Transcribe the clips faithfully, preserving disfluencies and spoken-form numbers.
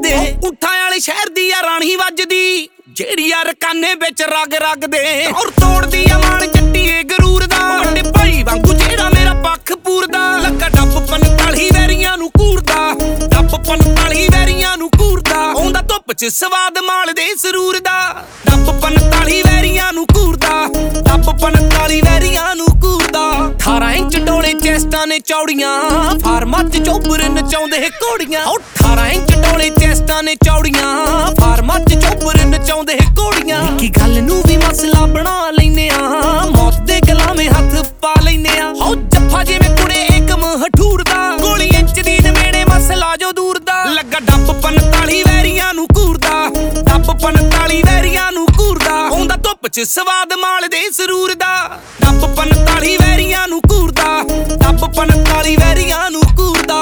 ਦੇ ਉਠਾਂ ਵਾਲੇ ਸ਼ਹਿਰ ਦੀ ਆ ਰਾਣੀ ਵੱਜਦੀ, ਜਿਹੜੀ ਆ ਰਕਾਨੇ ਵਿੱਚ ਰਗ ਰਗ ਦੇ ਔਰ ਤੋੜਦੀ ਆ ਮਾਣ ਚੱਟੀਏ ਗਰੂਰ ਦਾ, ਵੱਡੇ ਭਾਈ ਵਾਂਗੂ ਜਿਹੜਾ ਮੇਰਾ ਪੱਖ ਪੂਰਦਾ। ਲੱਗਾ ਡੱਬ ਪੰਤਾਲੀ ਵੈਰੀਆਂ ਨੂੰ ਘੂਰਦਾ, ਡੱਬ ਪੰਤਾਲੀ ਵੈਰੀਆਂ ਨੂੰ ਘੂਰਦਾ, ਆਉਂਦਾ ਧੁੱਪ ਚ ਸਵਾਦ ਮਾਲਦੇ ਸਰੂਰ ਦਾ। ਡੱਬ ਪੰਤਾਲੀ ਵੈਰੀਆਂ ਨੂੰ ਘੂਰਦਾ, ਡੱਬ ਪੰਤਾਲੀ ਵੈਰੀਆਂ ਨੂੰ ਘੂਰਦਾ। ਅਠਾਰਾਂ ਇੰਚ ਡੋਲੇ ਚੈਸਟਾਂ ਨੇ ਚੌੜੀਆਂ, ਫਾਰਮਾਂ ਚ ਚੋਬਰ ਨਚਾਉਂਦੇ ਘੋੜੀਆਂ। ਅਠਾਰਾਂ ਇੰਚ ਡੋਲੇ ਚੈਸਟਾਂ ਨੇ ਚੌੜੀਆਂ, ਫਾਰਮਾਂ ਚ ਚੋਬਰ ਨਚਾਉਂਦੇ ਘੋੜੀਆਂ। ਕੀ ਗੱਲ ਨੂੰ ਵੀ ਮਸਲਾ ਬਣਾ ਲੈਨੇ ਆ, ਮੌਤ ਦੇ ਗਲਾਵੇਂ ਹੱਥ ਪਾ ਲੈਨੇ ਆ। ਹੋ ਜੱਫਾ ਜਿਵੇਂ ਕੁੜੇ ਏਕਮ ਹਠੂਰ ਦਾ, ਗੋਲੀ ਇੰਚ ਦੀ ਨਵੇੜੇ ਮਸਲਾ ਜੋ ਦੂਰ ਦਾ। ਲੱਗਾ ਡੱਬ ਪੰਤਾਲੀ ਵੈਰੀਆਂ ਨੂੰ ਘੂਰਦਾ, ਡੱਬ ਪੰਤਾਲੀ ਵੈਰੀਆਂ ਨੂੰ ਘੂਰਦਾ, ਆਉਂਦਾ ਧੁੱਪ ਚ ਸਵਾਦ ਮਾਲਦੇ ਸਰੂਰ ਦਾ। ਡੱਬ ਪੰਤਾਲੀ ਵੈਰੀਆਂ ਨੂੰ ਘੂਰਦਾ, ਡੱਬ ਪੰਤਾਲੀ ਵੈਰੀਆਂ ਨੂੰ ਘੂਰਦਾ।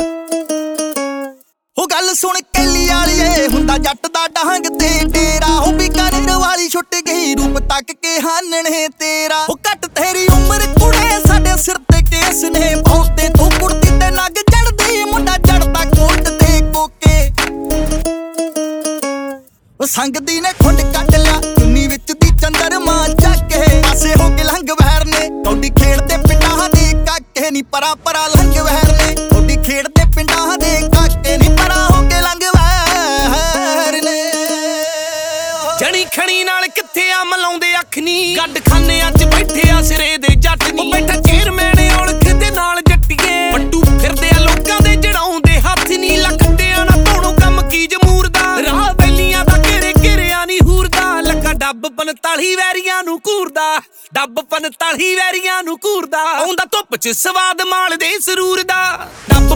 ਉਹ ਗੱਲ ਸੁਣ ਕੈਲੀ ਵਾਲੀਏ, ਹੁੰਦਾ ਜੱਟ ਦਾ ਡਾਂਗ ਤੇ ਡੇਰਾ। ਉਹ ਬੀਕਾਨੇਰ ਵਾਲੀ ਛੁੱਟ ਗਈ, ਰੂਪ ਤੱਕ ਕੇ ਹਾਨਣੇ ਤੇਰਾ। ਉਹ ਘੱਟ ਤੇਰੀ ਉਮਰ ਕੁੜੇ, ਸਾਡੇ ਸਿਰ ਤੇ ਕੇਸ ਨੇ ਬਹੁਤੇ। ਤੂੰ ਕੁੜਤੀ ਤੇ ਨੱਗ ਚੜਦੀ, ਮੁੰਡਾ ਚੜਦਾ ਕੋਟ ਤੇ ਕੋਕੇ। ਉਹ ਸੰਗਦੀ ਨੇ ਖੁੰਡ ਕੱਢ ਲਿਆ, ਚੁੰਨੀ ਵਿੱਚ ਦੀ ਚੰਦਰਮਾ ਚੱਕ ਕੇ। ਪਾਸੇ ਹੋ ਕੇ ਲੰਘ ਵਹਿਰ ਨੇ, ਕੌਡੀ ਖੇਡਦੇ ਪਿੰਡਾਂ ਦੇ ਕਾਕੇ ਨੀ। ਪਰਾਂ ਪਰਾਂ ਲੰਘ ਵਹਿਰ ਨੇ, ਕੌਡੀ ਖੇਡਦੇ ਪਿੰਡਾਂ ਦੇ ਕਾਕੇ ਨੀ। ਪਰਾਂ ਹੋ ਕੇ ਲੰਘ ਵਹਿਰ ਨੇ। ਜਣੀ ਖਣੀ ਨਾਲ ਕਿੱਥੇ ਆ ਮਲਾਉਂਦੇ ਅੱਖ ਨੀ, ਗੱਡ ਖਾਨਿਆਂ ਚ ਬੈਠੇ ਆ ਸਿਰੇ ਦੇ ਜੱਟ ਨੀ। ਉਹ ਬੈਠਾ ਚੇਅਰਮੈਨ ਔਲਖ ਦੇ ਨਾਲ ਜੱਟੀਏ, ਵੱਟੂ ਫਿਰਦੇ ਆ ਲੋਕਾਂ ਦੇ ਜੜਾਉਂਦੇ ਹੱਥ ਨੀ। ਲੱਗਦਿਆਂ ਨਾ ਧੋਣੋ ਕੰਮ ਕੀ ਜਮੂਰ ਦਾ, ਰਾਹ ਬੈਲੀਆਂ ਦਾ ਘੇਰੇ ਘੇਰਿਆ ਨੀ ਹੂਰਦਾ। ਲੱਗਾ ਡੱਬ ਪੰਤਾਲੀ ਵੈਰੀਆਂ ਨੂੰ ਘੂਰਦਾ, ਡੱਬ ਪੰਤਾਲੀ ਵੈਰੀਆਂ ਨੂੰ ਘੂਰਦਾ, ਆਉਂਦਾ ਧੁੱਪ ਚ ਸਵਾਦ ਮਾਲਦੇ ਸਰੂਰ ਦਾ। ਡੱਬ